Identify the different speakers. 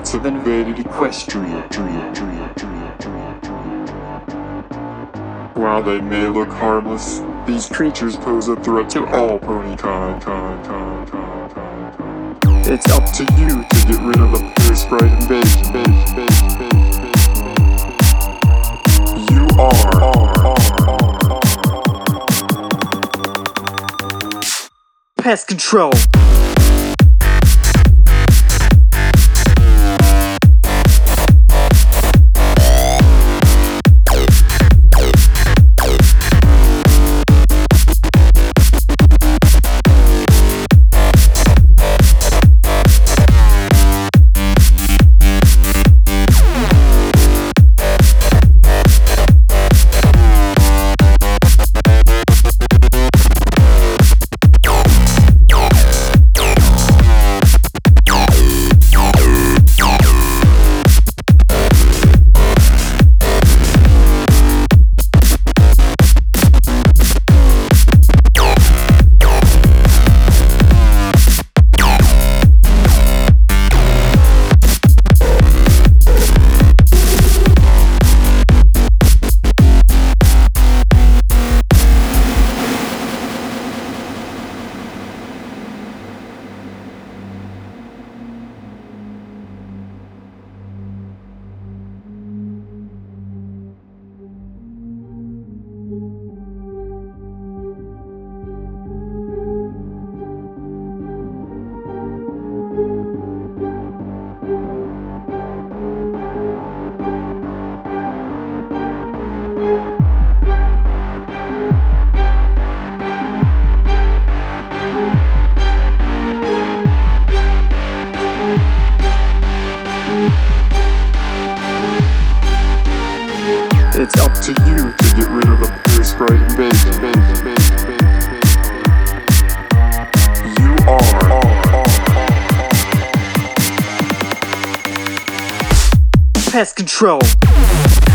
Speaker 1: pirates have invaded Equestria. While they may look harmless, these creatures pose a threat to all ponykind. It's up to you to get rid of the Pearsprite invasion. You are Pest Control. It's up to you to get rid of the Pearsprite invasion. You are Pest Control.